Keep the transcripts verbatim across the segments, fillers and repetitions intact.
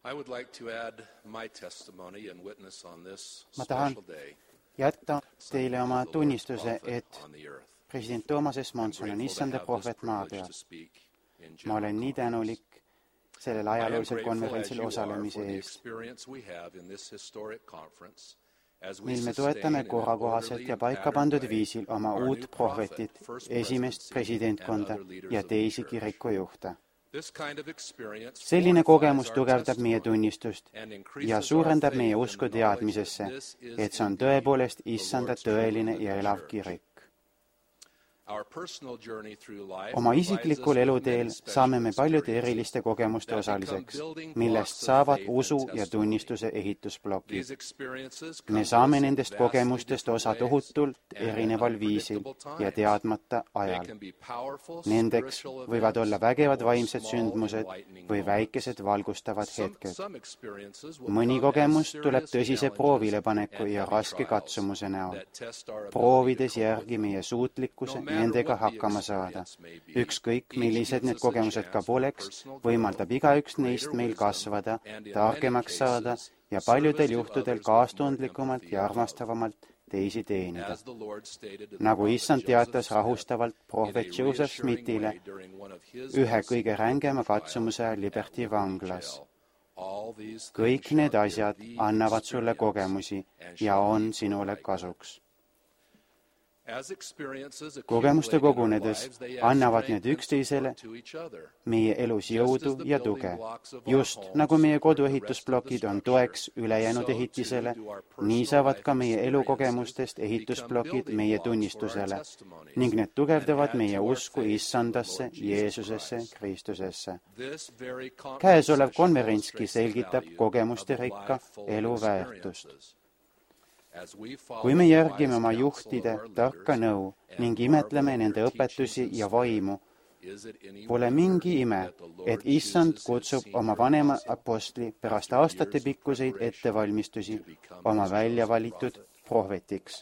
Ma tahan jätta teile oma tunnistuse, et president Thomas S. Monson on issanda prohvet maa peal. Ma olen nii tänulik sellel ajaloolisel konverentsil osalemise eest, mil me toetame korrakohaselt ja paika pandud viisil oma uut prohvetit, esimest presidentkonda ja teisi kirikujuhte. Selline kogemus tugevdab meie tunnistust ja suurendab meie usku teadmisesse, et see on tõepoolest issanda tõeline ja elav kirik. Oma isiklikul eluteel saame me paljude eriliste kogemuste osaliseks, millest saavad usu ja tunnistuse ehitusplokid. Me saame nendest kogemustest osa tohutult erineval viisil ja teadmata ajal. Nendeks võivad olla vägevad vaimsed sündmused või väikesed valgustavad hetked. Mõni kogemus tuleb tõsise proovilepaneku ja raske katsumuse näol, proovides järgi meie suutlikkuse nendega hakkama saada. Ükskõik, millised need kogemused ka poleks, võimaldab igaüks neist meil kasvada, targemaks saada ja paljudel juhtudel kaastundlikumalt ja armastavamalt teisi teenida. Nagu issand teatas rahustavalt prohvet Joseph Smithile ühe kõige rängema katsumuse ajal Liberty vanglas. Kõik need asjad annavad sulle kogemusi ja on sinule kasuks. Kogemuste kogunedes annavad need üksteisele meie elus jõudu ja tuge. Just nagu meie koduehitusplokid on toeks ülejäänud ehitisele, nii saavad ka meie elukogemustest ehitusplokid meie tunnistusele ning need tugevdavad meie usku issandasse, Jeesusesse, Kristusesse. Käesolev konverentski selgitab kogemuste rikka elu väärtust. Kui me järgime oma juhtide tarka nõu ning imetleme nende õpetusi ja vaimu, pole mingi ime, et issand kutsub oma vanema apostli pärast aastate pikkuseid ettevalmistusi oma välja valitud prohvetiks.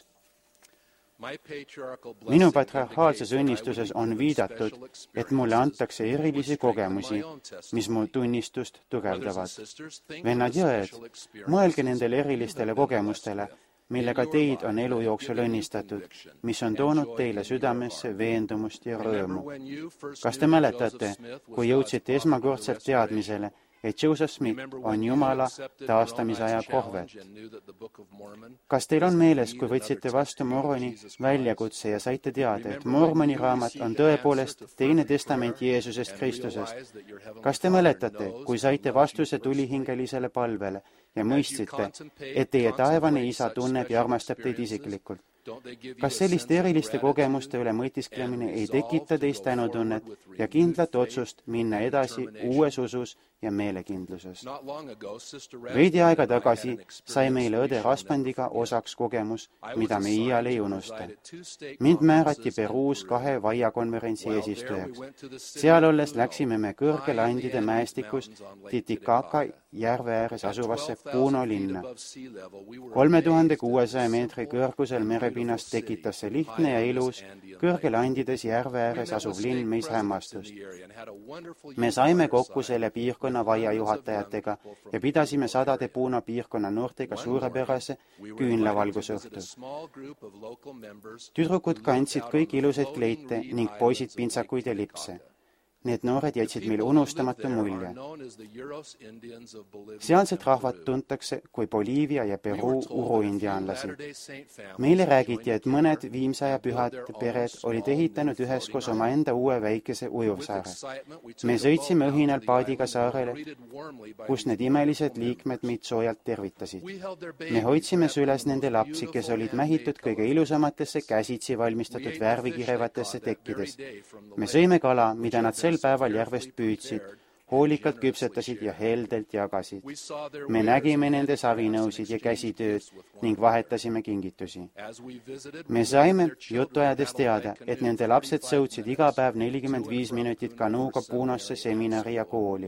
Minu patriarhaalses õnnistuses on viidatud, et mulle antakse erilisi kogemusi, mis mu tunnistust tugevdavad. Vennad ja õed, mõelge nendele erilistele kogemustele, millega teid on elu jooksul õnnistatud, mis on toonud teile südamesse veendumust ja rõõmu. Kas te mäletate, kui jõudsite esmakordselt teadmisele, et Joseph Smith on Jumala taastamisaja prohvet? Kas teil on meeles, kui võtsite vastu Mormoni väljakutse ja saite teada, et Mormoni raamat on tõepoolest teine testament Jeesusest Kristusest? Kas te mäletate, kui saite vastuse tulihingelisele palvele ja mõistsite, et teie taevane isa tunneb ja armastab teid isiklikult? Kas selliste eriliste kogemuste üle mõtisklemine ei tekita teist tänutunnet ja kindlat otsust minna edasi uues usus ja meelekindluses? Veidi aega tagasi sai meile õde Raspandiga osaks kogemus, mida me iial ei unusta. Mind määrati Peruus kahe vaiakonverentsi eesistujaks. Seal olles läksime me kõrgel Andide mäestikus Titicaca järve ääres asuvasse Puno linna. kolme tuhande kuuesaja meetri kõrgusel merepinnast tekitas see lihtne ja ilus kõrgel Andides järve ääres asuv linn meis hämmastust. Me saime kokku selle piirkonna vaia juhatajatega ja pidasime sadade Puno piirkonna noortega suurepärase küünlavalgusõhtu. Tüdrukud kandsid kõik ilusaid kleite ning poisid pintsakuid ja lipse. Need noored jätsid meile unustamatu mulje. Sealset rahvat tuntakse kui Boliivia ja Peruu uruindiaanlasi. Meile räägiti, et mõned viimsaja pühad pered olid ehitanud üheskoos oma enda uue väikese ujuvsaare. Me sõitsime õhinal paadiga saarele, kus need imelised liikmed meid soojalt tervitasid. Me hoidsime süles nende lapsi, kes olid mähitud kõige ilusamatesse käsitsi valmistatud värvikirevatesse tekkides. Me sõime kala, mida nad sel päeval järvest püüdsid, hoolikalt küpsetasid ja heldelt jagasid. Me nägime nende savinõusid ja käsitööd ning vahetasime kingitusi. Me saime juttu ajades teada, et nende lapsed sõudsid iga päev nelikümmend viis minutit kanuuga Punosse seminari ja kooli.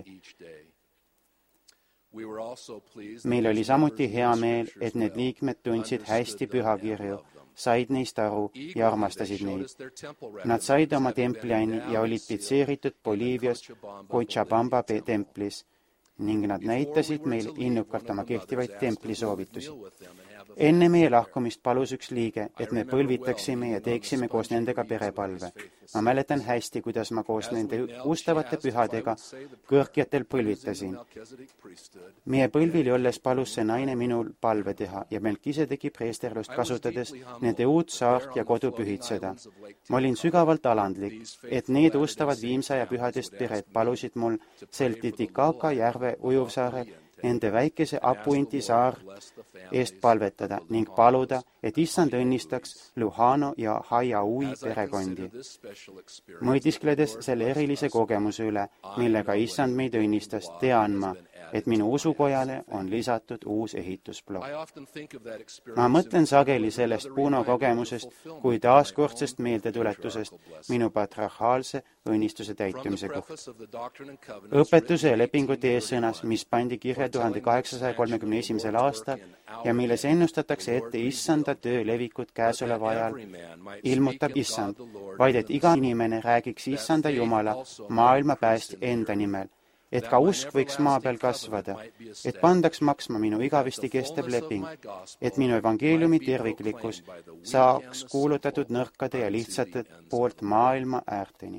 Meil oli samuti hea meel, et need liikmed tundsid hästi pühakirju, said neist aru ja armastasid neid. Nad said oma templiani ja olid pitseeritud Boliivias Cochabamba templis. ning nad näitasid meile innukalt oma kehtivaid templisoovitusi. Enne meie lahkumist palus üks liige, et me põlvitaksime ja teeksime koos nendega perepalve. Ma mäletan hästi, kuidas ma koos nende ustavate pühadega kõrgjatel põlvitasin. Meie põlvili olles palus see naine minul palve teha ja Melkisedeki preesterlust kasutades nende uut saart ja kodu pühitseda. Ma olin sügavalt alandlik, et need ustavad viimsaja pühadest pered palusid mul sel Titicaca järve ujuvsaare nende väikese Apuinti saar eest palvetada ning paluda, et issand õnnistaks Luhano ja Haiaui perekondi. Mõtiskledes selle erilise kogemuse üle, millega issand meid õnnistas, tean ma, et minu usukojale on lisatud uus ehitusplokk. Ma mõtlen sageli sellest Puno kogemusest kui taaskordsest meeldetuletusest minu patriarhaalse õnnistuse täitumise kohta. Õpetuse ja lepingute eessõnas, mis pandi kirja tuhande kaheksasaja kolmekümne esimesel aastal ja milles ennustatakse ette issanda töö levikut käesoleva ajal, ilmutab issand, vaid et iga inimene räägiks issanda Jumala maailma päästja enda nimel, et ka usk võiks maa peal kasvada, et pandaks maksma minu igavesti kestev leping, et minu evangeeliumi terviklikkus saaks kuulutatud nõrkade ja lihtsate poolt maailma äärteni.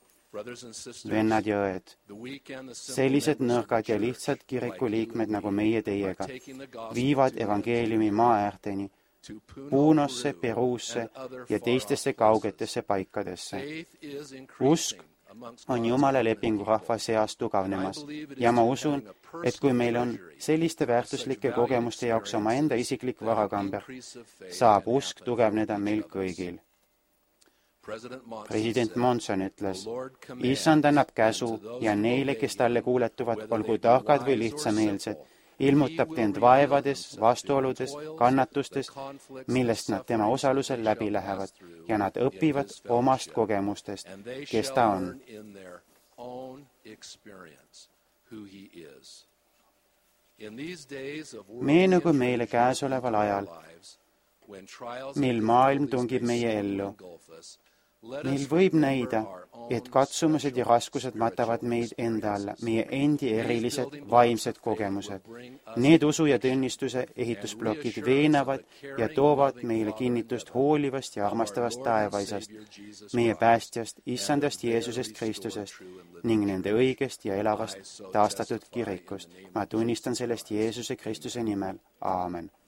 Vennad ja õed, sellised nõrgad ja lihtsad kiriku liikmed nagu meie teiega viivad evangeeliumi maa äärteni, Punosse, Peruusse ja teistesse kaugetesse paikadesse. Usk on Jumala lepingu rahva seas tugavnemas ja ma usun, et kui meil on selliste väärtuslike kogemuste jaoks omaenda isiklik varakamber, saab usk tugevneda meil kõigil. President Monson ütles, issand annab käsu ja neile, kes talle kuuletuvad, olgu targad või lihtsameelsed, ilmutab end vaevades, vastuoludes, kannatustes, millest nad tema osalusel läbi lähevad ja nad õpivad omast kogemustest, kes ta on. Meenugu meile käesoleval ajal, mil maailm tungib meie ellu, mil võib näida, et katsumused ja raskused matavad meid enda alla, meie endi erilised vaimsed kogemused. Need usu ja tunnistuse ehitusplokid veenavad ja toovad meile kinnitust hoolivast ja armastavast taevaisast, meie päästjast, issandast Jeesusest Kristusest ning nende õigest ja elavast taastatud kirikust. Ma tunnistan sellest Jeesuse Kristuse nimel. Aamen.